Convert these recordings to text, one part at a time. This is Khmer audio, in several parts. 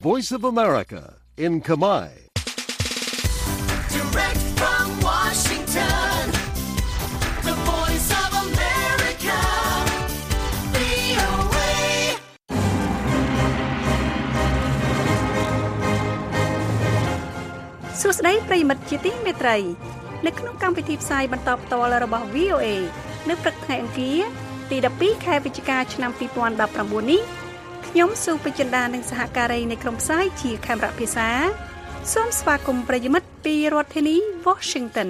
Voice of America in Khmer. Direct from Washington, the Voice of America, VOA. សួស្តីប្រិយមិត្តជាទីមេត្រីនៅក្នុងកម្មវិធីផ្សាយបន្តផ្ទាល់របស់ VOA នៅព្រឹកថ្ងៃអង្គារទី12ខែវិច្ឆិកាឆ្នាំ2019នេះខ្ញុំស៊ូពេជ្ជន្តានិងសហការីនៃក្រុមផ្សាយជាខេមរៈភាសាសូមស្វាគមន៍ប្រិយមិត្តពីរដ្ឋធានី Washington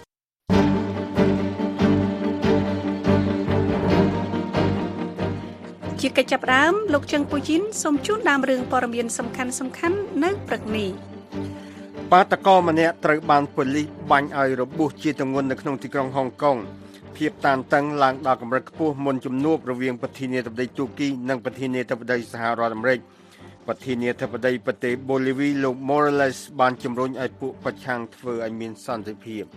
ជាកិច្ចចាប់ផ្ដើមលោកជឹងពូជីនសូមជូនដើមរឿងព័ត៌មានសំខាន់ៗនៅព្រឹកនេះបាតកោម្នាក់ត្រូវបានប៉ូលីសបាញ់ឲ្យរបួសជាទម្ងន់នៅក្នុងទីក្រុងហុងកុងភាពតានតឹងឡើងដល់កម្រិតខ្ពស់មុនជំនួបរវាងប្រធានាធិបតីទូគីនិងប្រធានាធិបតីសហរដ្ឋអាមេរិកប្រធានាធិបតីប្រទេសបូលីវីលោក Morales បានជំរុញឲ្យពួកប្រឆាំងធ្វើឲ្យមានសន្តិភាព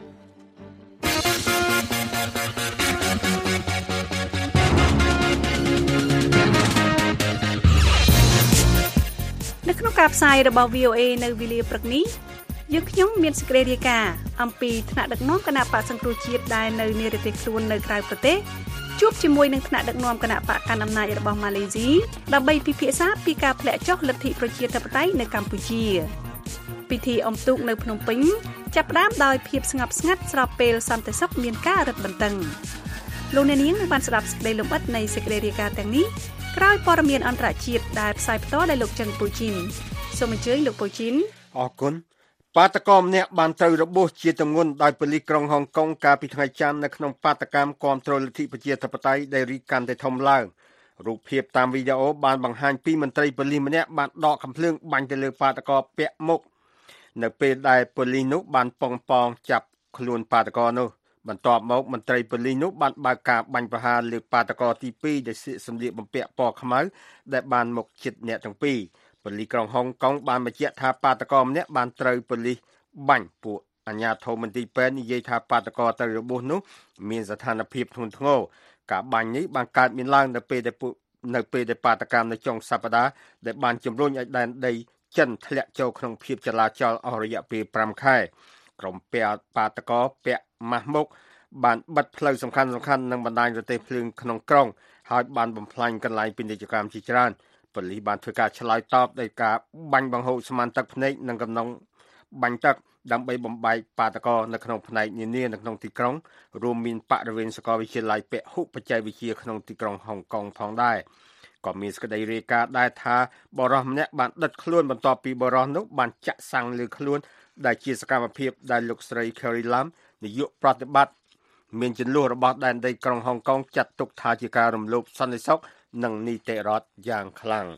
នៅក្នុងការផ្សាយរបស់ VOA នៅវេលាព្រឹកនេះយើងខ្ញុំមានសេចក្តីរាយការណ៍អំពីថ្នាក់ដឹកនាំគណៈបកសង្គ្រោះជាតិដែលនៅនិរទេសខ្លួននៅក្រៅប្រទេសជួបជាមួយនឹងថ្នាក់ដឹកនាំគណៈបកកណ្ដាលអំណាចរបស់ម៉ាឡេស៊ីដើម្បីពិភាក្សាពីការធ្លាក់ចុះលទ្ធិប្រជាធិបតេយ្យនៅកម្ពុជាពិធីអុំទូកនៅភ្នំពេញចាប់ផ្ដើមដោយភាពស្ងប់ស្ងាត់ស្របពេលសន្តិសុខមានការរឹតបន្តឹងលោកអ្នកនាងបានស្ដាប់សេចក្តីលម្អិតនៃសេចក្តីរាយការណ៍ទាំងនេះក្រោយព័ត៌មានអន្តរជាតិដែលផ្សាយផ្ទាល់ដោយលោកច័ន្ទពូជីនសូមអញ្ជើញលោកពូជីនអរគុណបាតកោម្នាក់បានត្រូវរបួសជាទម្ងន់ដោយប៉ូលីសក្រុងហុងកុងកាលពីថ្ងៃច័ន្ទនៅក្នុងបាតកម្មគាំទ្រលទ្ធិប្រជាធិបតេយ្យដែលរីកកាន់តែធំឡើងរូបភាពតាមវីដេអូបានបង្ហាញពីមន្ត្រីប៉ូលីសម្នាក់បានដកកាំភ្លើងបាញ់ទៅលើបាតកោពាក់មុខនៅពេលដែលប៉ូលីសនោះបានប៉ុងប៉ងចាប់ខ្លួនបាតកោនោះបន្ទាប់មកមន្ត្រីប៉ូលីសនោះបានបើកការបាញ់ប្រហារលើបាតកោទី2ដែលស្លៀកសម្លៀកបំពាក់ពណ៌ខ្មៅដែលបានមកជិតអ្នកទាំងពីរប៉ូលីសក្រុងហុងកុងបានបញ្ជាក់ថាបាតកោម្នាក់បានត្រូវប៉ូលីសបាញ់ពួកអាជ្ញាធរមន្ទីរពេទ្យនិយាយថាបាតកោត្រូវរបួសនោះមានស្ថានភាពធ្ងន់ធ្ងរការបាញ់នេះបានកើតមានឡើងនៅពេលដែលបាតកម្មនៅចុងសប្តាហ៍ដែលបានជំរុញឲ្យដែនដីចិនធ្លាក់ចូលក្នុងភាពចលាចលអស់រយៈពេល5ខែក្រុមបាតកោពាក់ម៉ាស់មុខបានបិទផ្លូវសំខាន់និងបណ្ដាញរទេះភ្លើងក្នុងក្រុងហើយបានបំផ្លាញកន្លែងពាណិជ្ជកម្មជាច្រើនប៉ូលីសបានធ្វើការឆ្លើយតបដោយការបាញ់បង្ហូរស្មានទឹកភ្នែកនិងកំណងបាញ់ទឹកដើម្បីបំបែកបាតកោនៅក្នុងផ្នែកនានានៅក្នុងទីក្រុងរួមមានបរិវេណសាកលវិទ្យាល័យពហុបច្ចេកវិទ្យាក្នុងទីក្រុងហុងកុងផងដែរក៏មានសេចក្តីរាយការណ៍ដែរថាបរិសម្នាក់បានដិតខ្លួនបន្ទាប់ពីបរិសនោះបានចាក់សាំងលើខ្លួនដែលជាសកម្មភាពដែលលោកស្រី Carrie Lam នាយកប្រតិបត្តិមានចំនួនរបស់ដែនដីក្រុងហុងកុងចាត់ទុកថាជាការរំលោភសន្តិសុខនិងនីតិរដ្ឋយ៉ាងខ្លាំង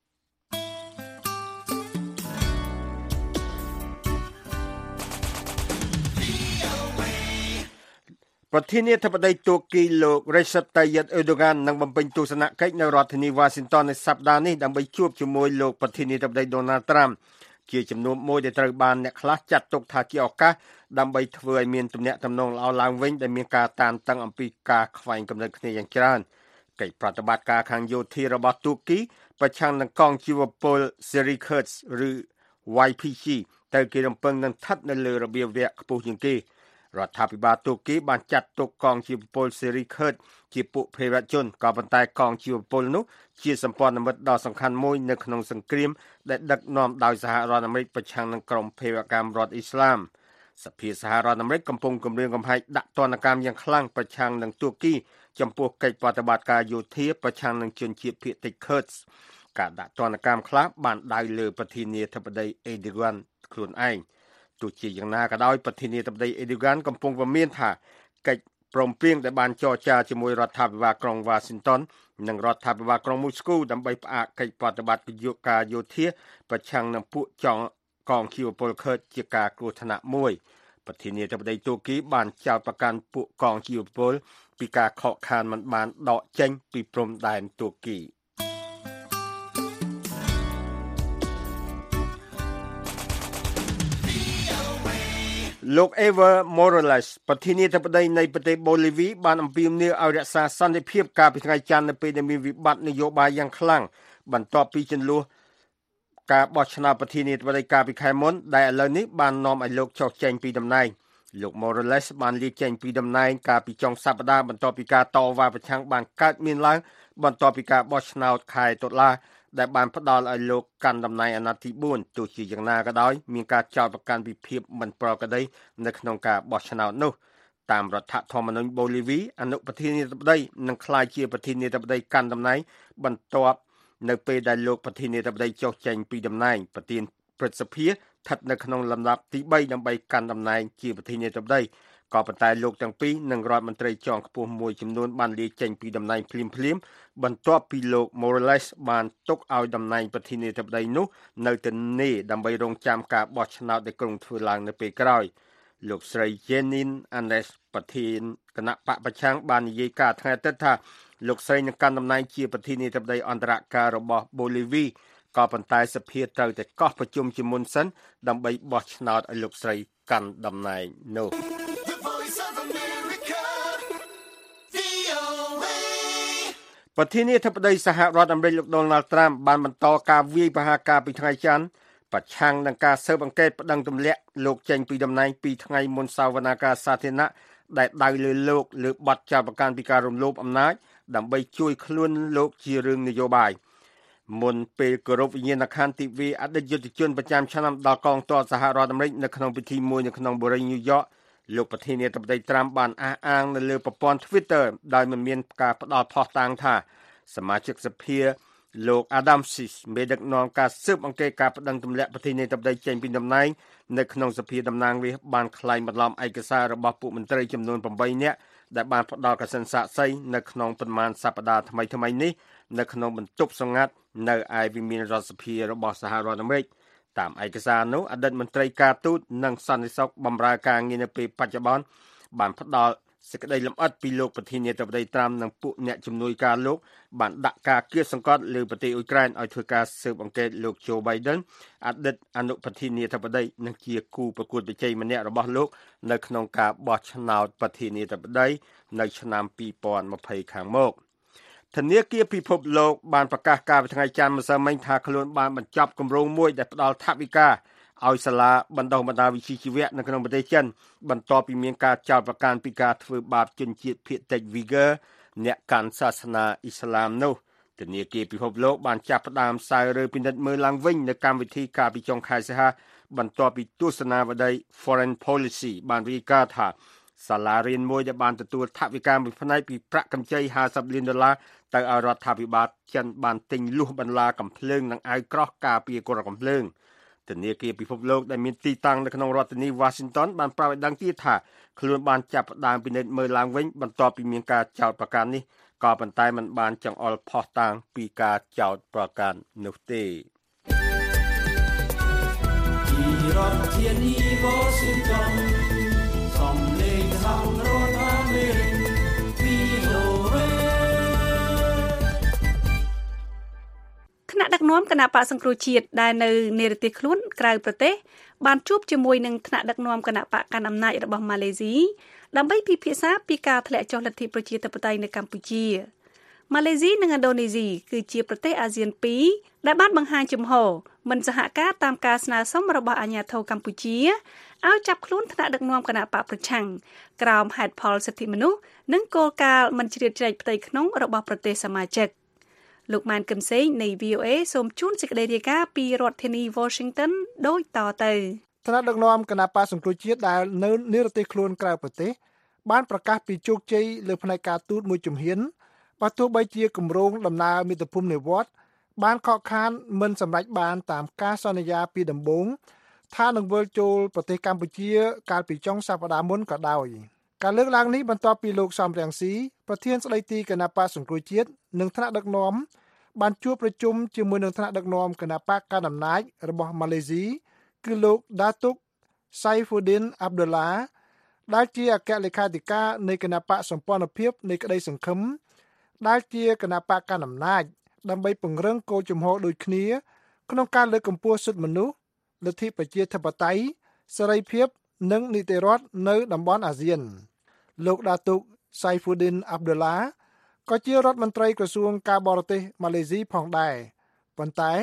ប្រធានាធិបតីទូគីលោក Recep Tayyip Erdogan នឹងបំពេញទស្សនកិច្ចនៅរដ្ឋធានី Washington នៅសប្តាហ៍នេះដើម្បីជួបជាមួយលោកប្រធានាធិបតី Donald Trump ជាជំនួបមួយដែលត្រូវបានអ្នកខ្លះចាត់ទុកថាជាឱកាសដើម្បីធ្វើឲ្យមានទំនាក់ទំនងល្អឡើងវិញដែលមានការតានតឹងអំពីការខ្វែងគំនិតគ្នាយ៉ាងច្រើនកិច្ចប្រតិបត្តិការខាងយោធារបស់ទូគីប្រឆាំងនឹងកងជីវពល Syrian Kurds ឬ YPG ទៅគេរំពឹងនឹងស្ថិតនៅលើរបៀបវគ្គខ្ពស់ជាងគេរដ្ឋាភិបាលទូគីបានចាត់ទុកកងជីវពល Syrian Kurds ជាពួកភេរវជនក៏ប៉ុន្តែកងជីវពលនោះជាសម្ព័ន្ធមិត្តដ៏សំខាន់មួយនៅក្នុងសង្គ្រាមដែលដឹកនាំដោយសហរដ្ឋអាមេរិកប្រឆាំងនឹងក្រុមភេរវកម្មរដ្ឋអ៊ីស្លាមសភាសហរដ្ឋអាមេរិកកំពុងគម្រាមកំហែងដាក់ទណ្ឌកម្មយ៉ាងខ្លាំងប្រឆាំងនឹងទូគីចំពោះកិច្ចប្រតិបត្តិការយោធាប្រឆាំងនឹងជនជាតិភាគតិច Kurds ការដាក់ទណ្ឌកម្មខ្លះបានដៅលើប្រធានាធិបតី Erdogan ខ្លួនឯងទោះជាយ៉ាងណាក៏ដោយប្រធានាធិបតី Erdogan កំពុងប្រមានថាកិច្ចព្រមព្រៀងដែលបានចរចាជាមួយរដ្ឋាភិបាលក្រុង Washington និងរដ្ឋាភិបាលក្រុង Moscow ដើម្បីផ្អាកកិច្ចប្រតិបត្តិការយោធាប្រឆាំងនឹងពួកកងជីវពល Kurds ជាការគ្រោះថ្នាក់មួយប្រធានាធិបតីទូគីបានចោទប្រកាន់ពួកកងជីវពលពីការខកខានមិនបានដកចេញពីព្រំដែនទូគីលោក Evo Morales ប្រធានាធិបតីនៃប្រទេសបូលីវីបានអំពាវនាវឲ្យរក្សាសន្តិភាពកាលពីថ្ងៃច័ន្ទនៅពេលដែលមានវិបត្តិនយោបាយយ៉ាងខ្លាំងបន្ទាប់ពីជម្លោះការបោះឆ្នោតប្រធានាធិបតីកាលពីខែមុនដែលឥឡូវនេះបាននាំឲ្យលោកចុះចេញពីតំណែងលោក Morales បានលាចេញពីតំណែងកាលពីចុងសប្តាហ៍បន្ទាប់ពីការតវ៉ាប្រឆាំងបានកើតមានឡើងបន្ទាប់ពីការបោះឆ្នោតខែតុលាដែលបានផ្ដល់ឲ្យលោកកាន់តំណែងអាណត្តិទី4ទោះជាយ៉ាងណាក៏ដោយមានការចោទប្រកាន់ពីភាពមិនប្រក្រតីនៅក្នុងការបោះឆ្នោតនោះតាមរដ្ឋធម្មនុញ្ញបូលីវីអនុប្រធានាធិបតីនឹងក្លាយជាប្រធានាធិបតីកាន់តំណែងបន្ទាប់នៅពេលដែលលោកប្រធានាធិបតីចុះចេញពីតំណែងប្រធានព្រឹទ្ធសភាស្ថិតនៅក្នុងលំដាប់ទី3ដើម្បីកាន់តំណែងជាប្រធានាធិបតីក៏ប៉ុន្តែលោកទាំងពីរនិងរដ្ឋមន្ត្រីជាន់ខ្ពស់មួយចំនួនបានលាចេញពីតំណែងភ្លាមៗបន្ទាប់ពីលោក Morales បានទុកឲ្យតំណែងប្រធានាធិបតីនោះនៅទនេដើម្បីរងចាំការបោះឆ្នោតដែលក្រុងធ្វើឡើងនៅពេលក្រោយលោកស្រី Jeanine Áñez ប្រធានគណៈបកប្រឆាំងបាននិយាយកាលថ្ងៃអាទិត្យថាលោកស្រីនឹងកាន់តំណែងជាប្រធានាធិបតីអន្តរការរបស់បូលីវីក៏ប៉ុន្តែសភាត្រូវតែកោះប្រជុំជាមុនសិនដើម្បីបោះឆ្នោតឲ្យលោកស្រីកាន់តំណែងនោះប្រធានាធិបតីសហរដ្ឋអាមេរិកលោក Donald Trump បានបន្តការវាយប្រហារការពីថ្ងៃច័ន្ទប្រឆាំងនឹងការស៊ើបអង្កេតប្តឹងទម្លាក់លោកចេញពីតំណែង2ថ្ងៃមុនសវនាការសាធារណៈដែលដៅលើលោកលើបទចោទប្រកាន់ពីការរំលោភអំណាចដើម្បីជួយខ្លួនលោកជារឿងនយោបាយមុនពេលគោរពវិញ្ញាណក្ខន្ធទិវាអតីតយុទ្ធជនប្រចាំឆ្នាំដល់កងទ័ពសហរដ្ឋអាមេរិកនៅក្នុងពិធីមួយនៅក្នុងបូរីញូវយ៉កលោកប្រធានាធិបតី Trump បានអះអាងនៅលើប្រព័ន្ធ Twitter ដោយមិនមានការផ្ដល់ភស្តុតាងថាសមាជិកសភាលោក Adam Schiff មេដឹកនាំការស៊ើបអង្កេតការប្តឹងទម្លាក់ប្រធានាធិបតីចេញពីតំណែងនៅក្នុងសភាតំណាងរាស្ត្របានក្លែងបន្លំឯកសាររបស់ពួកមន្ត្រីចំនួន8នាក់ដែលបានផ្ដល់កសិនសាកសីនៅក្នុងប៉ុន្មានសប្តាហ៍ថ្មីនេះនៅក្នុងបន្ទប់សម្ងាត់នៅឯវិមានរដ្ឋសភារបស់សហរដ្ឋអាមេរិកតាមឯកសារនោះអតីតមន្ត្រីការទូតនិងសន្តិសុខបម្រើការងារនៅពេលបច្ចុប្បន្នបានផ្ដល់សេចក្តីលម្អិតពីលោកប្រធានាធិបតី Trump និងពួកអ្នកជំនួយការលោកបានដាក់ការគៀបសង្កត់លើប្រទេសអ៊ុយក្រែនឲ្យធ្វើការស៊ើបអង្កេតលោក Joe Biden អតីតអនុប្រធានាធិបតីនិងជាគូប្រកួតប្រជែងម្នាក់របស់លោកនៅក្នុងការបោះឆ្នោតប្រធានាធិបតីនៅឆ្នាំ2020ខាងមុខធនាគារពិភពលោកបានប្រកាសកាលពីថ្ងៃច័ន្ទម្សិលមិញថាខ្លួនបានបញ្ចប់គម្រោងមួយដែលផ្ដល់ថវិកាឲ្យសាលាបណ្ដុះបណ្ដាលវិជ្ជាជីវៈនៅក្នុងប្រទេសចិនបន្ទាប់ពីមានការចោទប្រកាន់ពីការធ្វើបាបជនជាតិភាគតិច Uyghur អ្នកកាន់សាសនាអ៊ីស្លាមនោះធនាគារពិភពលោកបានចាប់ផ្ដើមស្រាវជ្រាវពិនិត្យមើលឡើងវិញនៅកម្មវិធីកាលពីចុងខែសីហាបន្ទាប់ពីទស្សនាវដ្តី Foreign Policy បានរាយការណ៍ថាសាលារៀនមួយដែលបានទទួលថវិកាមួយផ្នែកពីប្រាក់កម្ចី$50 លានទៅឲ្យរដ្ឋាភិបាលចិនបានទិញលួសបន្លាកំភ្លើងនិងអាវក្រោះការពារគ្រាប់កំភ្លើងធនាគារពិភពលោកដែលមានទីតាំងនៅក្នុងរដ្ឋធានី Washington បានប្រាប់ឲ្យដឹងទៀតថាខ្លួនបានចាប់ផ្ដើមពិនិត្យមើលឡើងវិញបន្ទាប់ពីមានការចោទប្រកាន់នេះក៏ប៉ុន្តែมันបានចង្អុលភស្តុតាងពីការចោទប្រកាន់នោះទេពីរដ្ឋធានី Washington សំឡេងខាងរដ្ឋអាមេរិកថ្នាក់ដឹកនាំគណៈបកសង្គ្រោះជាតិដែលនៅនេរទេសខ្លួនក្រៅប្រទេសបានជួបជាមួយនឹងថ្នាក់ដឹកនាំគណៈបកកាន់អំណាចរបស់ម៉ាឡេស៊ីដើម្បីពិភាក្សាពីការធ្លាក់ចុះលទ្ធិប្រជាធិបតេយ្យនៅកម្ពុជាម៉ាឡេស៊ីនិងឥណ្ឌូនេស៊ីគឺជាប្រទេសអាស៊ាន2ដែលបានបង្ហាញជំហរមិនសហការតាមការស្នើសុំរបស់អាជ្ញាធរកម្ពុជាឲ្យចាប់ខ្លួនថ្នាក់ដឹកនាំគណៈបកប្រឆាំងក្រោមហេតុផលសិទ្ធិមនុស្សនិងគោលការណ៍មិនជ្រៀតជ្រែកផ្ទៃក្នុងរបស់ប្រទេសសមាជិកលោកម៉ានកឹមសេងនៃ VOA សូមជូនសេចក្តីរាយការណ៍ពីរដ្ឋធានី Washington ដូចតទៅថ្នាក់ដឹកនាំគណៈបកសង្គ្រោះជាតិដែលនៅនិរទេសខ្លួនក្រៅប្រទេសបានប្រកាសពីជោគជ័យលើផ្នែកការទូតមួយជំហានបើទោះបីជាគម្រោងដំណើរមាតុភូមិនិវត្តន៍បានខកខានមិនសម្រេចបានតាមការសន្យាពីដំបូងថានឹងវិលចូលប្រទេសកម្ពុជាកាលពីចុងសប្តាហ៍មុនក៏ដោយការលើកឡើងនេះបន្ទាប់ពីលោកសំរងស៊ីប្រធានស្ដីទីគណៈបកសង្គ្រោះជាតិនិងថ្នាក់ដឹកនាំបានជួបប្រជុំជាមួយនឹងថ្នាក់ដឹកនាំគណៈបកកណ្ដាលអំណាចរបស់ម៉ាឡេស៊ីគឺលោក Datuk Saifuddin Abdullah ដែលជាអគ្គលេខាធិការនៃគណៈបកសម្ព័ន្ធភាពនៃក្តីសង្ឃឹមដែលជាគណៈបកកណ្ដាលអំណាចដើម្បីពង្រឹងគោលជំហរដូចគ្នាក្នុងការលើកកម្ពស់សិទ្ធិមនុស្សលទ្ធិប្រជាធិបតេយ្យសេរីភាពនិងនីតិរដ្ឋនៅតំបន់អាស៊ានលោក Datuk Saifuddin Abdullah ក៏ជារដ្ឋមន្ត្រីក្រសួងការបរទេសម៉ាឡេស៊ីផងដែរប៉ុន្តែ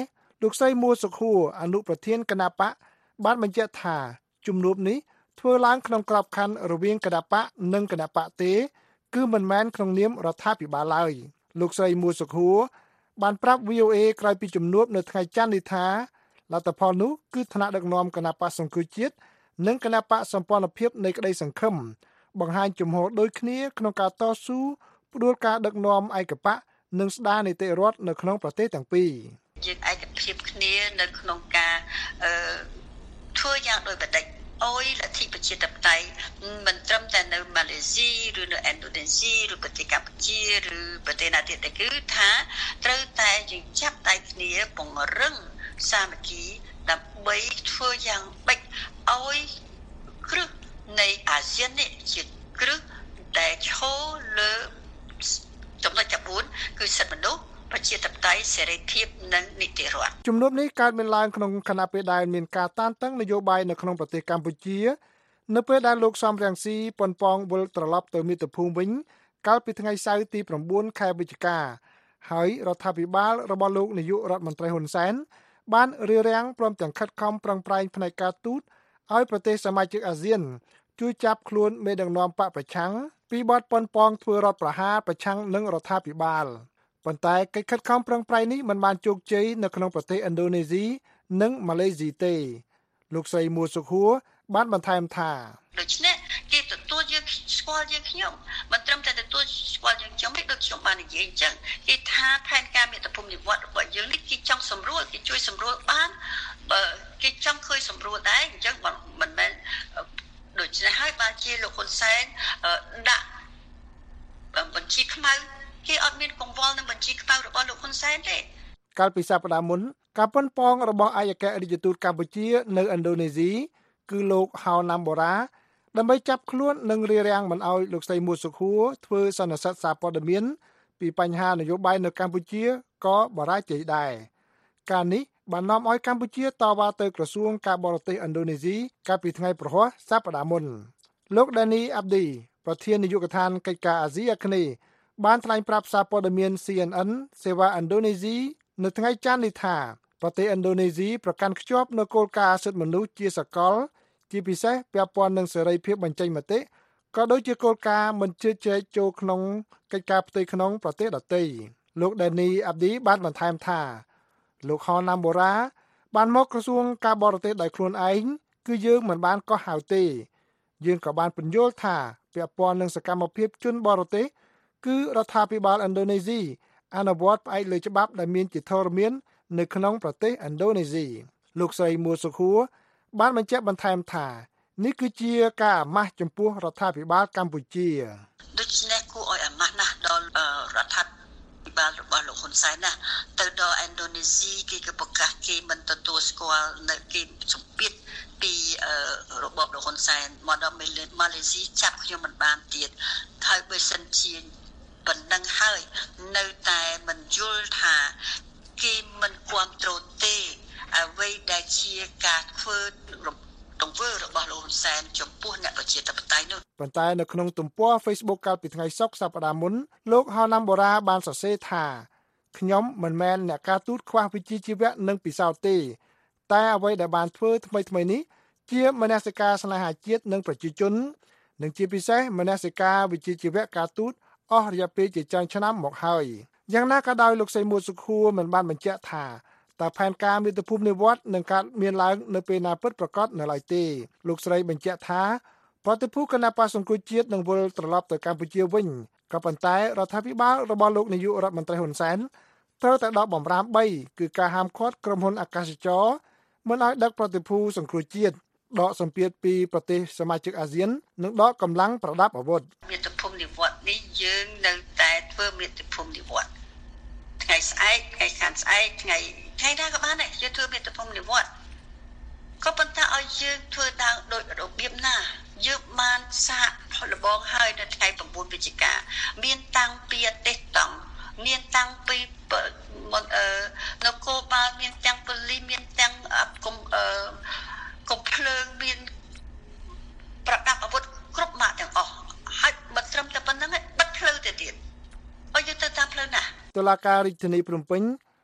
លោកស្រីមួសុខួរអនុប្រធានគណបកបានបញ្ជាក់ថាជំនួបនេះធ្វើឡើងក្នុងក្របខ័ណ្ឌរវាងគណបកនិងគណបកទេគឺមិនមែនក្នុងនាមរដ្ឋាភិបាលឡើយលោកស្រីមួសុខួរបានប្រាប់ VOA ក្រោយពីជំនួបនៅថ្ងៃច័ន្ទនេះថាលទ្ធផលនោះគឺថ្នាក់ដឹកនាំគណបកសង្គ្រោះជាតិនិងគណបកសម្ព័ន្ធភាពនៃក្តីសង្ឃឹមបង្ហាញជំហរដូចគ្នាក្នុងការតស៊ូផ្ដួលការដឹកនាំឯកបកនិងស្ដារនីតិរដ្ឋនៅក្នុងប្រទេសទាំងពីរយើងឯកភាពគ្នានៅក្នុងការធ្វើយ៉ាងដោយបដិច្ចអុយលទ្ធិប្រជាធិបតេយ្យមិនត្រឹមតែនៅម៉ាឡេស៊ីឬនៅឥណ្ឌូនេស៊ីឬប្រទេសកម្ពុជាឬប្រទេសណាទៀតទេគឺថាត្រូវតែយើងចាប់ដៃគ្នាពង្រឹងសាមគ្គីដើម្បីធ្វើយ៉ាងបិចឲ្យគ្រឹះនៃអាស៊ាននេះជាគ្រឹះដែលឈរលើចំណុចទី4គឺសិទ្ធិមនុស្សប្រជាធិបតេយ្យសេរីភាពនិងនីតិរដ្ឋជំនួបនេះកើតមានឡើងក្នុងគណៈពេលដែលមានការតានតឹងនយោបាយនៅក្នុងប្រទេសកម្ពុជានៅពេលដែលលោកសំរងស៊ីប៉ុនប៉ងវិលត្រឡប់ទៅមាតុភូមិវិញកាលពីថ្ងៃសៅរ៍ទី9ខែវិច្ឆិកាហើយរដ្ឋាភិបាលរបស់លោកនាយករដ្ឋមន្ត្រីហ៊ុនសែនបានរារាំងព្រមទាំងខិតខំប្រឹងប្រែងផ្នែកការទូតឲ្យប្រទេសសមាជិកអាស៊ានជួយចាប់ខ្លួនមេដឹកនាំបកប្រឆាំងពីបទប៉ុនប៉ងធ្វើរដ្ឋប្រហារប្រឆាំងនឹងរដ្ឋាភិបាលប៉ុន្តែកិច្ចខិតខំប្រឹងប្រែងនេះមិនបានជោគជ័យនៅក្នុងប្រទេសឥណ្ឌូនេស៊ីនិងម៉ាឡេស៊ីទេលោកស្រីមួសុខួរបានបន្ថែមថាដូច្នេះគេទទួលយើងស្គាល់យើងខ្ញុំមិនត្រឹមតែទទួលស្គាល់យើងខ្ញុំទេដូចខ្ញុំបាននិយាយអញ្ចឹងគេថាផែនការមាតុភូមិនិវត្តន៍របស់យើងនេះគេចង់សម្រួលគេជួយសម្រួលបានបើគេចង់ឃើញសម្រួលដែរអញ្ចឹងមិនមែនដូច្នេះហើយបានជាលោកហ៊ុនសែនដាក់បញ្ជីខ្មៅគេអត់មានកង្វល់នឹងបញ្ជីខ្មៅរបស់លោកហ៊ុនសែនទេកាលពីសប្តាហ៍មុនការប៉ុនប៉ងរបស់ឯកអគ្គរដ្ឋទូតកម្ពុជានៅឥណ្ឌូនេស៊ីគឺលោកហៅណាំបូរ៉ាដើម្បីចាប់ខ្លួននិងរារាំងមិនឲ្យលោកស្រីមួសុខួរធ្វើសន្និសីទសារព័ត៌មានពីបញ្ហានយោបាយនៅកម្ពុជាក៏បរាជ័យដែរការនេះបាននាំឲ្យកម្ពុជាតវ៉ាទៅក្រសួងការបរទេសឥណ្ឌូនេស៊ីកាលពីថ្ងៃព្រហស្បតិ៍សប្តាហ៍មុនលោកដានីអាប់ឌីប្រធាននាយកដ្ឋានកិច្ចការអាស៊ីអាគ្នេយ៍បានថ្លែងប្រាប់សារព័ត៌មាន CNN សេវាឥណ្ឌូនេស៊ីនៅថ្ងៃច័ន្ទនេះថាប្រទេសឥណ្ឌូនេស៊ីប្រកាន់ខ្ជាប់នូវគោលការណ៍សិទ្ធិមនុស្សជាសកលជាពិសេសពាក់ព័ន្ធនឹងសេរីភាពបញ្ចេញមតិក៏ដូចជាគោលការណ៍មិនជឿជែកចូលក្នុងកិច្ចការផ្ទៃក្នុងប្រទេសដទៃលោកដានីអាប់ឌីបានបន្ថែមថាលោកហៅណាំបូរ៉ាបានមកក្រសួងការបរទេសដោយខ្លួនឯងគឺយើងមិនបានកោះហៅទេយើងក៏បានពន្យល់ថាពាក់ព័ន្ធនឹងសកម្មភាពជនបរទេសគឺរដ្ឋាភិបាលឥណ្ឌូនេស៊ីអនុវត្តផ្អែកលើច្បាប់ដែលមានជាធរមាននៅក្នុងប្រទេសឥណ្ឌូនេស៊ីលោកស្រីមួសុខួរបានបញ្ជាក់បន្ថែមថានេះគឺជាការអាម៉ាស់ចំពោះរដ្ឋាភិបាលកម្ពុជាដូច្នេះគួរឲ្យអាម៉ាស់ណាស់ដល់រដ្ឋាភិបាលរបស់លោកហ៊ុនសែនណាទៅដល់ឥណ្ឌូនេស៊ីគេក៏ប្រកាសគេមិនទទួលស្គាល់នៅគេសម្ពាធពីរបបលោកហ៊ុនសែនមកដល់ម៉ាឡេស៊ីចាប់ខ្ញុំមិនបានទៀតហើយបើសិនជាប៉ុណ្ណឹងហើយនៅតែមិនយល់ថាគេមិនគាំទ្រទេអ្វីដែលជាការធ្វើទង្វើរបស់លោកហ៊ុនសែនចំពោះអ្នកប្រជាធិបតេយ្យនោះប៉ុន្តែនៅក្នុងទំព័រ Facebook កាលពីថ្ងៃសុក្រសប្តាហ៍មុនលោកហៅណាំបូរ៉ាបានសរសេរថាខ្ញុំមិនមែនអ្នកការទូតខ្វះវិជ្ជាជីវៈនិងពិសោធន៍ទេតែអ្វីដែលបានធ្វើថ្មីនេះជាមនសិការស្នេហាជាតិនិងប្រជាជននិងជាពិសេសមនសិការវិជ្ជាជីវៈការទូតអស់រយៈពេលជាច្រើនឆ្នាំមកហើយយ៉ាងណាក៏ដោយលោកស្រីមួសុខួរមិនបានបញ្ជាក់ថាតើផែនការមាតុភូមិនិវត្តន៍នឹងកើតមានឡើងនៅពេលណាពិតប្រាកដនៅឡើយទេលោកស្រីបញ្ជាក់ថាប្រតិភូគណៈបក្សសង្គ្រោះជាតិនឹងវិលត្រឡប់ទៅកម្ពុជាវិញក៏ប៉ុន្តែរដ្ឋាភិបាលរបស់លោកនាយករដ្ឋមន្ត្រីហ៊ុនសែនត្រូវតែដកបំរាម3គឺការហាមឃាត់ក្រុមហ៊ុនអាកាសចរមិនឲ្យដឹកប្រតិភូសង្គ្រោះជាតិដកសម្ពាធពីប្រទេសសមាជិកអាស៊ាននិងដកកម្លាំងប្រដាប់អាវុធមាតុភូមិនិវត្តន៍នេះយើងនៅតែធ្វើមាតុភូមិនិវត្តន៍ថ្ងៃស្អែកថ្ងៃខាងស្អែកថ្ងៃណាក៏បានដែរយើងធ្វើមាតុភូមិនិវត្តន៍ក៏ប៉ុន្តែឲ្យយើងធ្វើតាមដោយរបៀបណាយើងបានសាកលបងហើយនៅថ្ងៃ9វិច្ឆិកាមានតាំងពីអទេសតង់មានតាំងពីនគរបាលមានទាំងប៉ូលីសមានទាំងកុំភ្លើងមានប្រដាប់អាវុធគ្រប់ម៉ាកទាំងអស់ហើយមិនត្រឹមតែប៉ុណ្្នឹងទេបិទផ្លូវទៅទៀតឲ្យយើងទៅតាមផ្លូវណាតុលាការរាជធានីភ្នំពេញ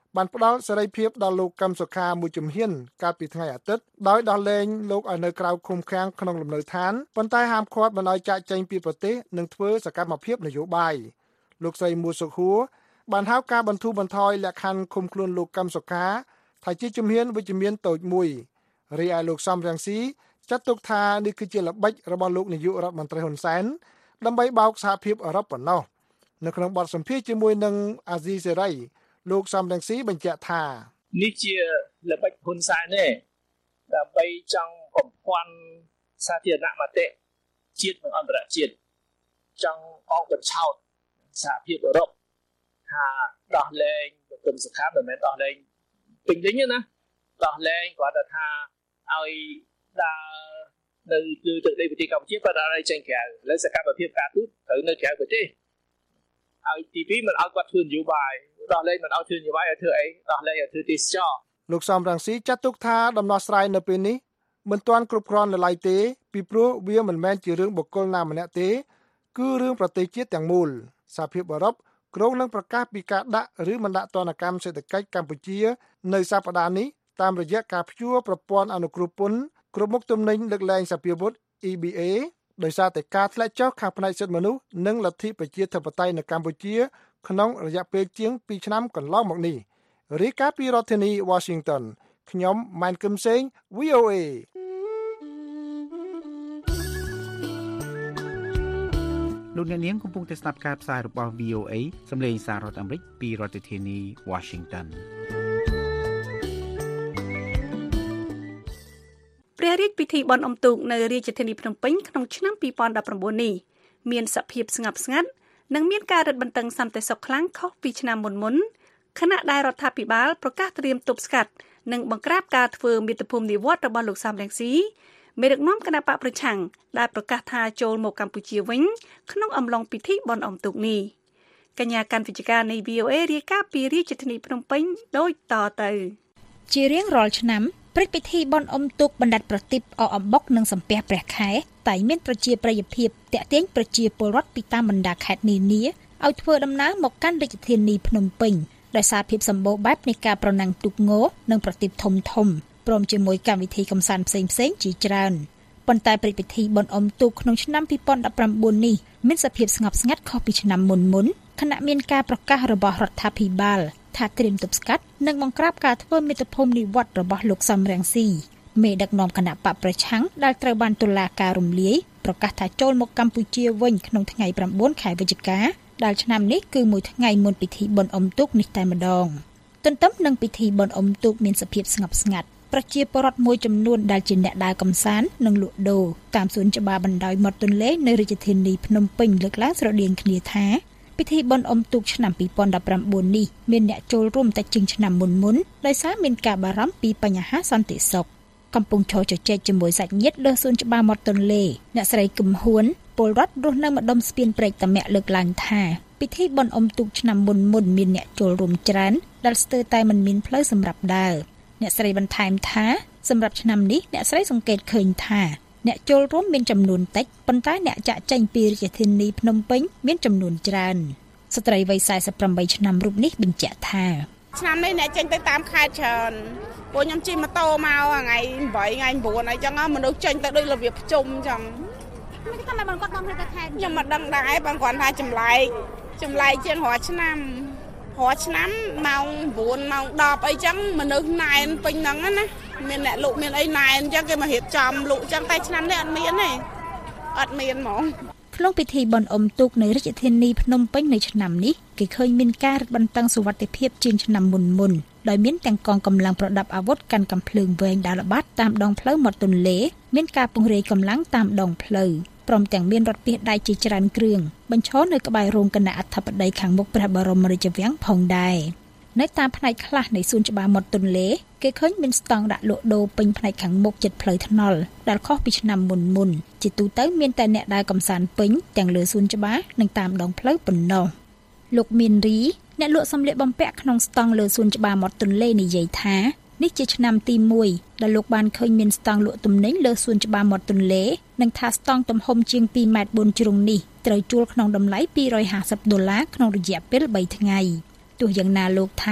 បានផ្ដល់សេរីភាពដល់លោកកឹមសុខាមួយជំហានកាលពីថ្ងៃអាទិត្យដោយដោះលែងលោកឲ្យនៅក្រៅឃុំឃាំងក្នុងលំនៅឋានប៉ុន្តែហាមឃាត់មិនឲ្យចាកចេញពីប្រទេសនិងធ្វើសកម្មភាពនយោបាយលោកស្រីមួសុខួរបានហៅការបន្ធូរបន្ថយលក្ខខណ្ឌឃុំខ្លួនលោកកឹមសុខាថាជាជំហានវិជ្ជមានតូចមួយរីឯលោកសំរងស៊ីចាត់ទុកថានេះគឺជាល្បិចរបស់លោកនាយករដ្ឋមន្ត្រីហ៊ុនសែនដើម្បីបោកសហភាពអឺរ៉ុបប៉ុណ្ណោះនៅក្នុងបទសម្ភាសន៍ជាមួយនឹងអាស៊ីសេរីលោកសំរងស៊ីបញ្ជាក់ថានេះជាល្បិចហ៊ុនសែនទេដើម្បីចង់បំភាន់សាធារណមតិជាតិនិងអន្តរជាតិចង់អបបញ្ឆោតសហភាពអឺរ៉ុបថាដោះលែងលោកកឹមសុខាមិនមែនដោះលែងពេញលេញទេណាដោះលែងគាត់ថាឲ្យដើរនៅលើទឹកដីប្រទេសកម្ពុជាប៉ុន្តែឲ្យចេញក្រៅលើសកម្មភាពការទូតត្រូវនៅក្រៅប្រទេសឲ្យទី2មិនឲ្យគាត់ធ្វើនយោបាយដោះលែងមិនឲ្យធ្វើនយោបាយឲ្យធ្វើអីដោះលែងឲ្យធ្វើទេសចរលោកសំរងស៊ីចាត់ទុកថាដំណោះស្រាយនៅពេលនេះមិនទាន់គ្រប់គ្រាន់នៅឡើយទេពីព្រោះវាមិនមែនជារឿងបុគ្គលណាម្នាក់ទេគឺរឿងប្រទេសជាតិទាំងមូលសហភាពអឺរ៉ុបគ្រោងនឹងប្រកាសពីការដាក់ឬមិនដាក់ទណ្ឌកម្មសេដ្ឋកិច្ចកម្ពុជានៅសប្តាហ៍នេះតាមរយៈការព្យួរប្រព័ន្ធអនុគ្រោះពន្ធគ្រប់មុខទំនិញលើកលែងសភាវុធ EBA ដោយសារតែការធ្លាក់ចុះខាងផ្នែកសិទ្ធិមនុស្សនិងលទ្ធិប្រជាធិបតេយ្យនៅកម្ពុជាក្នុងរយៈពេលជាង2ឆ្នាំកន្លងមកនេះរាយការណ៍ពីរដ្ឋធានី Washington ខ្ញុំម៉ែនគឹមសេង VOA លោកអ្នកនាងកំពុងតែស្ដាប់ការផ្សាយរបស់ VOA សម្លេងសាររដ្ឋអាមេរិកពីរដ្ឋធានី Washington ព្រះរាជពិធីបុណ្យអុំទូកនៅរាជធានីភ្នំពេញក្នុងឆ្នាំ2019នេះមានសភាពស្ងប់ស្ងាត់និងមានការរឹតបន្តឹងសន្តិសុខខ្លាំងខុសពីឆ្នាំមុនខណៈដែលរដ្ឋាភិបាលប្រកាសត្រៀមទប់ស្កាត់និងបង្ក្រាបការធ្វើមាតុភូមិនិវត្តន៍របស់លោកសំរងស៊ីមេដឹកនាំគណបកប្រឆាំងដែលប្រកាសថាចូលមកកម្ពុជាវិញក្នុងអំឡុងពិធីបុណ្យអុំទូកនេះកញ្ញាកាន់វិទ្យការនៃ VOA រាយការណ៍ពីរាជធានីភ្នំពេញដូចតទៅជារៀងរាល់ឆ្នាំព្រឹត្តិពិធីបុណ្យអុំទូកបណ្ឌិតប្រទីបអអំបុកនិងសំពះព្រះខែតែមានប្រជាប្រិយភាពតាក់ទាញប្រជាពលរដ្ឋពីតាមបណ្ដាខេត្តនានាឲ្យធ្វើដំណើរមកកាន់រាជធានីភ្នំពេញដោយសារភាពសម្បូរបែបនៃការប្រណាំងទូកងនិងប្រទីបធំព្រមជាមួយកម្មវិធីកម្សាន្តផ្សេងៗជាច្រើនប៉ុន្តែព្រឹត្តិពិធីបុណ្យអុំទូកក្នុងឆ្នាំ2019នេះមានសភាពស្ងប់ស្ងាត់ខុសពីឆ្នាំមុនខណៈមានការប្រកាសរបស់រដ្ឋាភិបាលថាត្រៀមទប់ស្កាត់និងបង្ក្រាបការធ្វើមាតុភូមិនិវត្តន៍របស់លោកសំរងស៊ីមេដឹកនាំគណៈបកប្រឆាំងដែលត្រូវបានតុលាការរំលាយប្រកាសថាចូលមកកម្ពុជាវិញក្នុងថ្ងៃ9ខែវិច្ឆិកាដែលឆ្នាំនេះគឺមួយថ្ងៃមុនពិធីបុណ្យអុំទូកនេះតែម្ដងទន្ទឹមនឹងពិធីបុណ្យអុំទូកមានសភាពស្ងប់ស្ងាត់ប្រជាពលរដ្ឋមួយចំនួនដែលជាអ្នកដើរកម្សាន្តនិងលក់ដូរតាមសួនច្បារបណ្ដោយមាត់ទន្លេនៅរាជធានីភ្នំពេញលើកឡើងស្រដៀងគ្នាថាពិធីបុណ្យអុំទូកឆ្នាំ2019នេះមានអ្នកចូលរួមតែជាងឆ្នាំមុនដោយសារមានការបារម្ភពីបញ្ហាសន្តិសុខកំពុងឈរជជែកជាមួយសាច់ញាតិលើសួនច្បារមាត់ទន្លេអ្នកស្រីគឹមហ៊ួនពលរដ្ឋរស់នៅម្ដុំស្ពានព្រែកតាមាក់លើកឡើងថាពិធីបុណ្យអុំទូកឆ្នាំមុនមានអ្នកចូលរួមច្រើនដែលស្ទើរតែមិនមានផ្លូវសម្រាប់ដើរអ្នកស្រីបន្ថែមថាសម្រាប់ឆ្នាំនេះអ្នកស្រីសង្កេតឃើញថាអ្នកចូលរួមមានចំនួនតិចប៉ុន្តែអ្នកចាក់ចែងពីរាជធានីភ្នំពេញមានចំនួនច្រើនស្ត្រីវ័យ48ឆ្នាំរូបនេះបញ្ជាក់ថាឆ្នាំនេះអ្នកចេញទៅតាមខេត្តច្រើនពួកខ្ញុំជិះម៉ូតូមកថ្ងៃ8ថ្ងៃ9អីចឹងមនុស្សចេញទៅដូចរបៀបប្រជុំចឹងមិនគាត់មិនគាត់ដឹងថាខេត្តខ្ញុំមិនដឹងដែរបងគាត់ថាចម្លែកជាងរាល់ឆ្នាំម៉ោង9ម៉ោង10អីចឹងមនុស្សណែនពេញហ្នឹងណាមានអ្នកលក់មានអីណែនអញ្ចឹងគេមករៀបចំលក់អញ្ចឹងតែឆ្នាំនេះអត់មានទេអត់មានហ្មងក្នុងពិធីបុណ្យអុំទូកនៅរាជធានីភ្នំពេញនៅឆ្នាំនេះគេឃើញមានការរឹតបន្តឹងសុវត្ថិភាពជាងឆ្នាំមុនដោយមានទាំងកងកម្លាំងប្រដាប់អាវុធកាន់កាំភ្លើងវែងដើរល្បាតតាមដងផ្លូវមាត់ទន្លេមានការពង្រាយកម្លាំងតាមដងផ្លូវព្រមទាំងមានរថពាសដៃជាច្រើនគ្រឿងបញ្ឈរនៅក្បែររោងគណៈអធិបតីខាងមុខព្រះបរមរាជវាំងផងដែរនៅតាមផ្នែកខ្លះនៃសួនច្បារមាត់ទន្លេគេឃើញមានស្តង់ដាក់លក់ដូរពេញផ្នែកខាងមុខជិតផ្លូវថ្នល់ដែលខុសពីឆ្នាំមុនជាទូទៅមានតែអ្នកដើរកម្សាន្តពេញទាំងលើសួនច្បារនិងតាមដងផ្លូវប៉ុណ្ណោះលោកមានរីអ្នកលក់សម្លៀកបំពាក់ក្នុងស្តង់លើសួនច្បារមាត់ទន្លេនិយាយថានេះជាឆ្នាំទី1ដែលលោកបានឃើញមានស្តង់លក់ទំនិញលើសួនច្បារមាត់ទន្លេនិងថាស្តង់ទំហំជាង2.4 ម៉ែត្រជ្រុងនេះត្រូវជួលក្នុងតម្លៃ$250ក្នុងរយៈពេល3ថ្ងៃទោះយ៉ាងណាលោកថា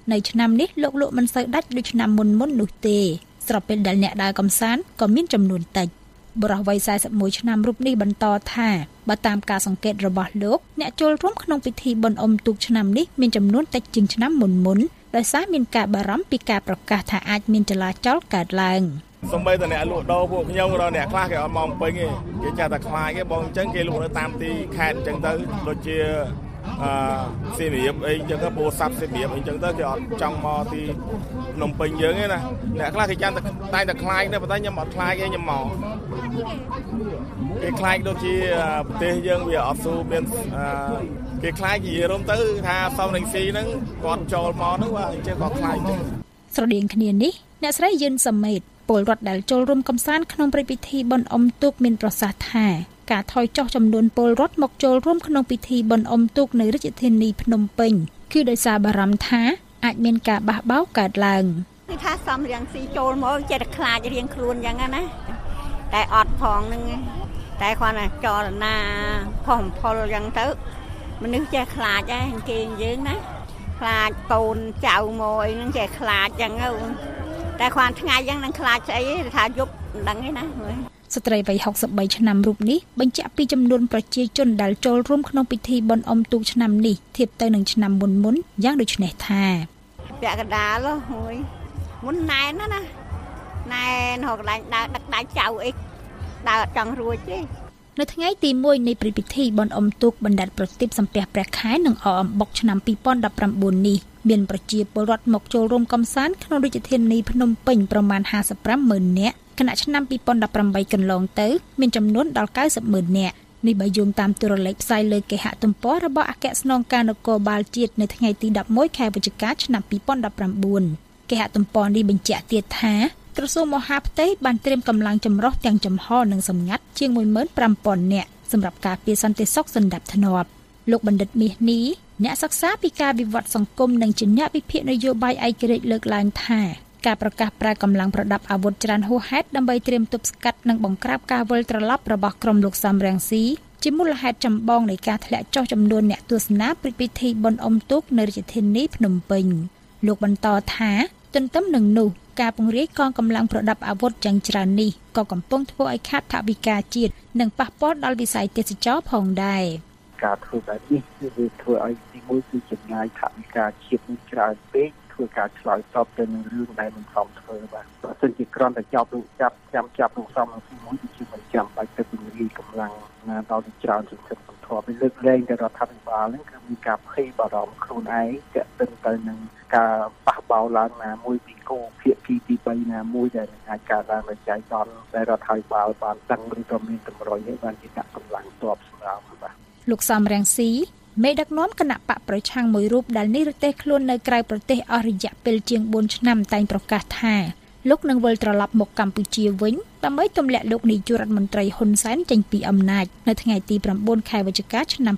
នៅឆ្នាំនេះលោកលក់មិនសូវដាច់ដូចឆ្នាំមុននោះទេស្របពេលដែលអ្នកដើរកម្សាន្តក៏មានចំនួនតិចបុរសវ័យ41ឆ្នាំរូបនេះបន្តថាបើតាមការសង្កេតរបស់លោកអ្នកចូលរួមក្នុងពិធីបុណ្យអុំទូកឆ្នាំនេះមានចំនួនតិចជាងឆ្នាំមុនដោយសារមានការបារម្ភពីការប្រកាសថាអាចមានចលាចលកើតឡើងសូម្បីតែអ្នកលក់ដូរពួកខ្ញុំរកអ្នកខ្លះគេអត់មកពេញទេគេចាស់តែខ្លាចគេបងអញ្ចឹងគេលក់នៅតាមទីខេត្តអញ្ចឹងទៅដូចជាសៀមរាបអីអញ្ចឹងទៅពោធិ៍សាត់សៀមរាបអីអញ្ចឹងទៅគេអត់ចង់មកទីភ្នំពេញយើងទេណាអ្នកខ្លះគេចាំតែតែខ្លាចដែរប៉ុន្តែខ្ញុំអត់ខ្លាចទេខ្ញុំមកគេខ្លាចដូចជាប្រទេសយើងវាអត់ស៊ូមានគេខ្លាចនិយាយរំទៅថាសំរងស៊ីហ្នឹងគាត់ចូលមកហ្នឹងបាទអញ្ចឹងគាត់ខ្លាចចឹងស្រដៀងគ្នានេះអ្នកស្រីយិនសមេតពលរដ្ឋដែលចូលរួមកម្សាន្តក្នុងព្រឹត្តិពិធីបុណ្យអុំទូកមានប្រសាសន៍ថាការថយចុះចំនួនពលរដ្ឋមកចូលរួមក្នុងពិធីបុណ្យអុំទូកនៅរាជធានីភ្នំពេញគឺដោយសារបារម្ភថាអាចមានការបះបោរកើតឡើងគឺថាសំរងស៊ីចូលមកចេះតែខ្លាចរៀងខ្លួនអញ្ចឹងណាតែអត់ផងហ្នឹងតែគាត់ណាចលនាផុសផលអញ្ចឹងទៅមនុស្សចេះខ្លាចដែរគេយើងណាខ្លាចកូនចៅមកអីហ្នឹងចេះខ្លាចអញ្ចឹងតែគាត់ថ្ងៃអញ្ចឹងនឹងខ្លាចស្អីថាយប់មិនដឹងទេណាស្ត្រីវ័យ63ឆ្នាំរូបនេះបញ្ជាក់ពីចំនួនប្រជាជនដែលចូលរួមក្នុងពិធីបុណ្យអុំទូកឆ្នាំនេះធៀបទៅនឹងឆ្នាំមុនយ៉ាងដូចនេះថាពាក់កណ្ដាលមួយមុនណែនណាណែនហកដៃដើរដឹកដៃចៅអីដើរអត់ចង់រួចទេនៅថ្ងៃទី1នៃពិធីបុណ្យអុំទូកបណ្ឌិតប្រទីបសំពះព្រះខែនិងអអំបុកឆ្នាំ2019នេះមានប្រជាពលរដ្ឋមកចូលរួមកម្សាន្តក្នុងរាជធានីភ្នំពេញប្រមាណ 55,000 នាក់ខណៈឆ្នាំ2018កន្លងទៅមានចំនួនដល់ 90,000 នាក់នេះបើយោងតាមទូរលេខផ្សាយលើគេហទំព័ររបស់អគ្គស្នងការនគរបាលជាតិនៅថ្ងៃទី11ខែវិច្ឆិកាឆ្នាំ2019គេហទំព័រនេះបញ្ជាក់ទៀតថាក្រសួងមហាផ្ទៃបានត្រៀមកម្លាំងចម្រុះទាំងចំហនិងសម្ងាត់ជាង 15,000 នាក់សម្រាប់ការពារសន្តិសុខសណ្ដាប់ធ្នាប់លោកបណ្ឌិតមាសនេះអ្នកសិក្សាពីការវិវត្តសង្គមនិងជាអ្នកវិភាគនយោបាយឯករាជ្យលើកឡើងថាការប្រកាសប្រើកម្លាំងប្រដាប់អាវុធច្រើនហួសហេតុដើម្បីត្រៀមទប់ស្កាត់និងបង្ក្រាបការវិលត្រឡប់របស់ក្រុមលោកសំរងស៊ីជាមូលហេតុចម្បងនៃការធ្លាក់ចុះចំនួនអ្នកទស្សនាពិធីបុណ្យអុំទូកនៅរាជធានីភ្នំពេញលោកបន្តថាទន្ទឹមនឹងនោះការពង្រាយកងកម្លាំងប្រដាប់អាវុធយ៉ាងច្រើននេះក៏កំពុងធ្វើឲ្យខាតថវិកាជាតិនិងប៉ះពាល់ដល់វិស័យទេសចរណ៍ផងដែរការធ្វើបែបនេះគឺធ្វើឲ្យទីមួយគឺចំណាយថវិកាជាតិនឹងច្រើនពេកធ្វើការឆ្លើយតបទៅនឹងរឿងដែលមិនសមធ្វើបាទបើសិនជាគ្រាន់តែចាប់លោកសំនឹងទីមួយគឺមិនចាំបាច់ទៅពង្រាយកម្លាំងណាដល់ច្រើនសន្ធឹកសន្ធាប់លើកលែងតែរដ្ឋាភិបាលហ្នឹងគឺមានការភ័យបារម្ភខ្លួនឯងទាក់ទិនទៅនឹងការប៉ះបោរឡើងណាមួយពីគោភាគីទី3ណាមួយដែលអាចកើតឡើងដោយចៃដន្យដែលរដ្ឋាភិបាលបានតាំងឬក៏មានតម្រុយឲ្យបានជាដាក់កម្លាំងទ័ពសម្រាប់បាទលោកសំរងស៊ីមេដឹកនាំគណៈបកប្រឆាំងមួយរូបដែលនិរទេសខ្លួននៅក្រៅប្រទេសអស់រយៈពេលជាង4ឆ្នាំតែងប្រកាសថាលោកនឹងវិលត្រឡប់មកកម្ពុជាវិញដើម្បីទម្លាក់លោកនាយករដ្ឋមន្ត្រីហ៊ុនសែនចេញពីអំណាចនៅថ្ងៃទី9ខែវិច្ឆិកាឆ្នាំ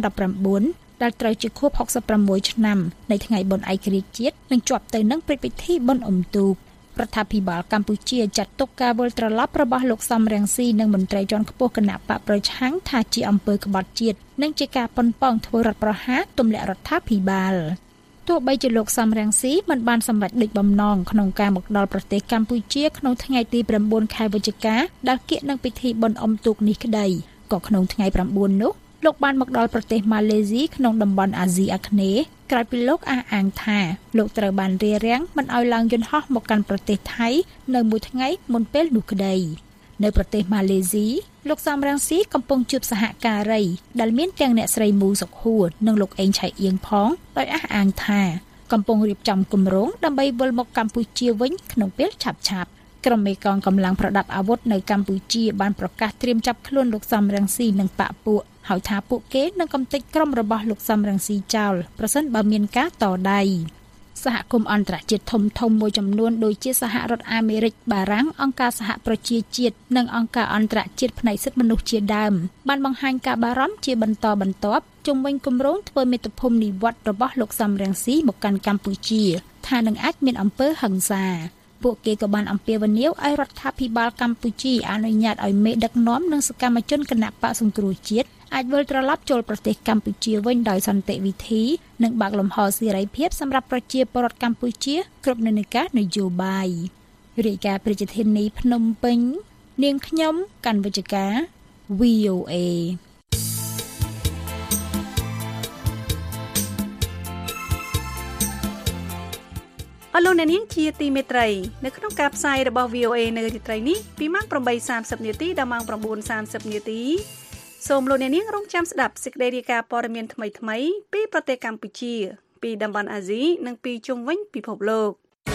2019ដែលត្រូវជាខួប66ឆ្នាំនៃថ្ងៃបុណ្យឯករាជ្យជាតិនិងជាប់ទៅនឹងព្រឹត្តិពិធីបុណ្យអុំទូករដ្ឋាភិបាលកម្ពុជាចាត់ទុកការវិលត្រឡប់របស់លោកសំរងស៊ីនិងមន្ត្រីជាន់ខ្ពស់គណៈបកប្រឆាំងថាជាអំពើក្បត់ជាតិនិងជាការប៉ុនប៉ងធ្វើរដ្ឋប្រហារទម្លាក់រដ្ឋាភិបាលទោះបីជាលោកសំរងស៊ីមិនបានសម្រេចដូចបំណងក្នុងការមកដល់ប្រទេសកម្ពុជាក្នុងថ្ងៃទី9ខែវិច្ឆិកាដែលគៀកនឹងពិធីបុណ្យអុំទូកនេះក្តីក៏ក្នុងថ្ងៃ9នោះលោកបានមកដល់ប្រទេសម៉ាឡេស៊ីក្នុងតំបន់អាស៊ីអាគ្នេយ៍ក្រោយពីលោកអះអាងថាលោកត្រូវបានរារាំងមិនឲ្យឡើងយន្តហោះមកកាន់ប្រទេសថៃនៅមួយថ្ងៃមុនពេលនោះក្តីនៅប្រទេសម៉ាឡេស៊ីលោកសំរងស៊ីកំពុងជួបសហការីដែលមានទាំងអ្នកស្រីមូសុកហួរនិងលោកអេងឆៃអៀងផងដោយអះអាងថាកំពុងរៀបចំគម្រោងដើម្បីវិលមកកម្ពុជាវិញក្នុងពេលឆាប់ៗក្រុមមេកងកម្លាំងប្រដាប់អាវុធនៅកម្ពុជាបានប្រកាសត្រៀមចាប់ខ្លួនលោកសំរងស៊ីនិងបកពួកហើយថាពួកគេនឹងកំទេចក្រុមរបស់លោកសំរងស៊ីចោលប្រសិនបើមានការតដៃសហគមន៍អន្តរជាតិធំមួយចំនួនដូចជាសហរដ្ឋអាមេរិកបារាំងអង្គការសហប្រជាជាតិនិងអង្គការអន្តរជាតិផ្នែកសិទ្ធិមនុស្សជាដើមបានបង្ហាញការបារម្ភជាបន្តបន្ទាប់ជុំវិញគម្រោងធ្វើមាតុភូមិនិវត្តន៍របស់លោកសំរងស៊ីមកកាន់កម្ពុជាថានឹងអាចមានអំពើហិង្សាពួកគេក៏បានអំពាវនាវឲ្យរដ្ឋាភិបាលកម្ពុជាអនុញ្ញាតឲ្យមេដឹកនាំនិងសកម្មជនគណបកសង្គ្រោះជាតិអាចវិលត្រឡប់ចូលប្រទេសកម្ពុជាវិញដោយសន្តិវិធីនិងបើកលំហសេរីភាពសម្រាប់ប្រជាពលរដ្ឋកម្ពុជាគ្រប់និន្នាការនយោបាយរាយការណ៍ប្រជាធានីភ្នំពេញនាងខ្ញុំកាន់វិជ្ជការ VOA អរលោកអ្នកនាងជាទីមេត្រីនៅក្នុងការផ្សាយរបស់ VOA នៅរាត្រីនេះពីម៉ោង 8:30 នាទីដល់ម៉ោង 9:30 នាទីសូមលោកអ្នកនាងរងចាំស្ដាប់សេចក្តីរាយការណ៍ព័ត៌មានថ្មីៗពីប្រទេសកម្ពុជាពីតំបន់អាស៊ីនិងពីជុំវិញពិភពលោក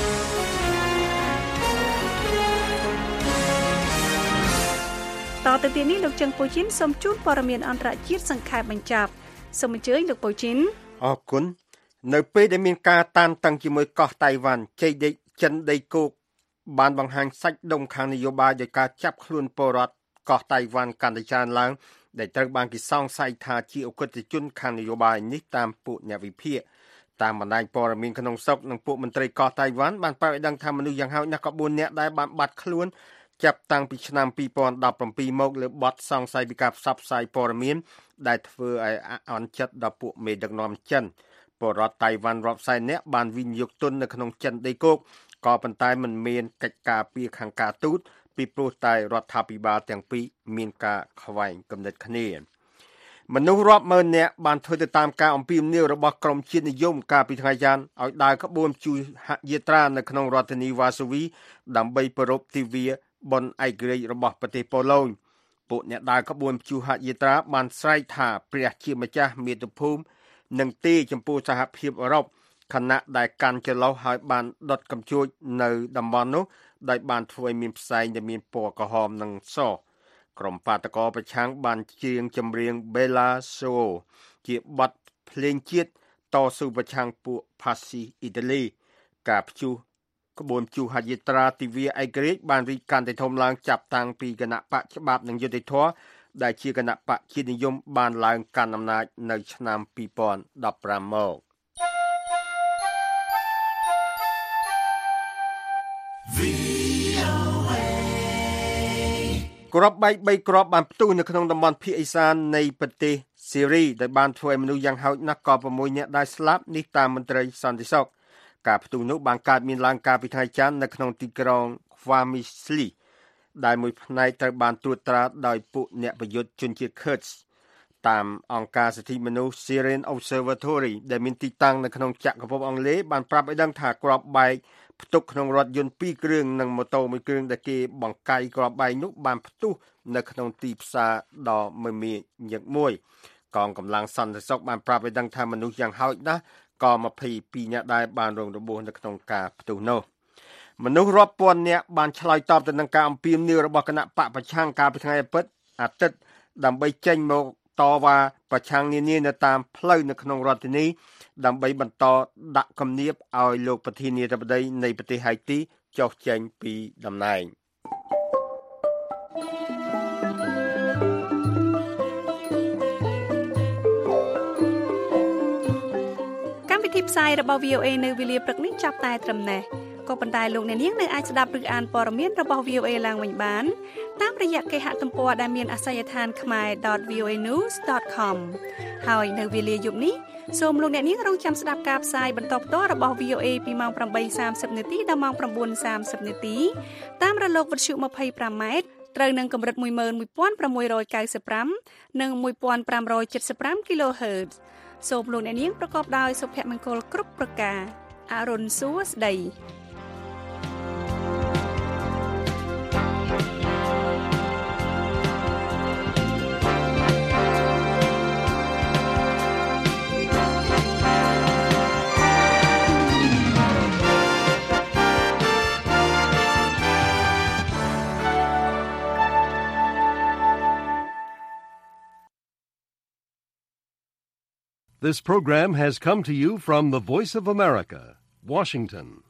តទៅទីនេះលោកជឹងពូជីនសូមជូនព័ត៌មានអន្តរជាតិសង្ខេបបញ្ចប់សូមអញ្ជើញលោកពូជីនអរគុណនៅពេលដែលមានការតានតឹងជាមួយកោះតៃវ៉ាន់ជ័យចិនដីគោកបានបង្ហាញសាច់ដុំខាងនយោបាយដោយការចាប់ខ្លួនពលរដ្ឋកោះតៃវ៉ាន់កាន់តែច្រើនឡើងដែលត្រូវបានគេសង្ស័យថាជាអគុតិជនខាងនយោបាយនេះតាមពួកអ្នកវិភាគតាមបណ្ដាញព័ត៌មានក្នុងស្រុកនិងពួកមន្ត្រីកោះតៃវ៉ាន់បានប្រាប់ឲ្យដឹងថាមនុស្សយ៉ាងហោចណាស់ក៏4នាក់ដែលបានបាត់ខ្លួនចាប់តាំងពីឆ្នាំ2017មកលើបទសង្ស័យពីការផ្សព្វផ្សាយព័ត៌មានដែលធ្វើឲ្យអន់ចិត្តដល់ពួកមេដឹកនាំចិនពលរដ្ឋតៃវ៉ាន់រាប់សែននាក់បានវិនិយោគទុននៅក្នុងចិនដីគោកក៏ប៉ុន្តែមិនមានកិច្ចការពីខាងការទូតពីព្រោះតែរដ្ឋាភិបាលទាំងពីរមានការខ្វែងគំនិតគ្នាមនុស្សរាប់ម៉ឺននាក់បានធ្វើទៅតាមការអំពាវនាវរបស់ក្រុមជាតិនិយមកាលពីថ្ងៃច័ន្ទឲ្យដើរក្បួនជួហយាត្រានៅក្នុងរដ្ឋធានីវ៉ាសូវីដើម្បីប្រារព្ធទិវាបុណ្យឯករាជ្យរបស់ប្រទេសប៉ូឡូញពួកអ្នកដើរក្បួនជួហយាត្រាបានស្រែកថាព្រះជាម្ចាស់មាតុភូមិនិងទេចំពោះសហភាពអឺរ៉ុបខណៈដែលកាន់ចន្លោះហើយបានដុតកំជួចនៅតំបន់នោះដោយបានធ្វើឲ្យមានផ្សែងដែលមានពណ៌ក្រហមនិងសក្រុមបាតកោប្រឆាំងបានច្រៀងចម្រៀង Bella Ciao ជាបទភ្លេងជាតិតស៊ូប្រឆាំងពួក Fascist អ៊ីតាលីការព្យុះក្បួនព្យុះហយាត្រាទិវាឯករាជ្យបានរីកកាន់តែធំឡើងចាប់តាំងពីគណៈបកច្បាប់និងយុត្តិធម៌ដែលជាគណៈបកជាតិនិយមបានឡើងកាន់អំណាចនៅឆ្នាំ2015មកគ្រាប់បែក3គ្រាប់បានផ្ទុះនៅក្នុងតំបន់ភាគឦសាននៃប្រទេសសេរីដែលបានធ្វើឲ្យមនុស្សយ៉ាងហោចណាស់ក៏6នាក់ដែលស្លាប់នេះតាមមន្ត្រីសន្តិសុខការផ្ទុះនោះបានកើតមានឡើងកាលពីថ្ងៃច័ន្ទនៅក្នុងទីក្រុង Kwamisli ដែលមួយផ្នែកត្រូវបានត្រួតត្រាដោយពួកអ្នកប្រយុទ្ធជនជាតិ Kurds តាមអង្គការសិទ្ធិមនុស្ស Syrian Observatory ដែលមានទីតាំងនៅក្នុងចក្រភពអង់គ្លេសបានប្រាប់ឲ្យដឹងថាគ្រាប់បែកផ្ទុកក្នុងរថយន្ត2គ្រឿងនិងម៉ូតូ1គ្រឿងដែលគេបង្កាយគ្រាប់បែកនោះបានផ្ទុះនៅក្នុងទីផ្សារដ៏មមាញឹកមួយកងកម្លាំងសន្តិសុខបានប្រាប់ឲ្យដឹងថាមនុស្សយ៉ាងហោចណាស់ក៏22នាក់ដែរបានរងរបួសនៅក្នុងការផ្ទុះនោះមនុស្សរាប់ពាន់នាក់បានឆ្លើយតបទៅនឹងការអំពាវនាវរបស់គណៈបកប្រឆាំងកាលពីថ្ងៃអាទិត្យដើម្បីចេញមកតវ៉ាប្រឆាំងនានានៅតាមផ្លូវនៅក្នុងរដ្ឋធានីដើម្បីបន្តដាក់គំនាបឲ្យលោកប្រធានាធិបតីនៃប្រទេសហៃទីចុះចេញពីតំណែងកម្មវិធីផ្សាយរបស់ VOA នៅវេលាព្រឹកនេះចាប់តែត្រឹមនេះក៏ប៉ុន្តែលោកអ្នកនាងនៅអាចស្ដាប់ឬអានព័ត៌មានរបស់ VOA ឡើងវិញបានតាមរយៈគេហទំព័រដែលមានអាសយដ្ឋាន khmer.voanews.com ហើយនៅវេលាយប់នេះសូមលោកអ្នកនាងរងចាំស្ដាប់ការផ្សាយបន្តផ្ទាល់របស់ VOA ពីម៉ោង 8:30 នាទីដល់ម៉ោង 9:30 នាទីតាមរលកវិទ្យុ 25 ម៉ែត្រត្រូវនឹងកម្រិត 11695 និង 1575 kHz សូមលោកអ្នកនាងប្រកបដោយសុភមង្គលគ្រប់ប្រការអរុនសួស្ដី This program has come to you from the Voice of America, Washington.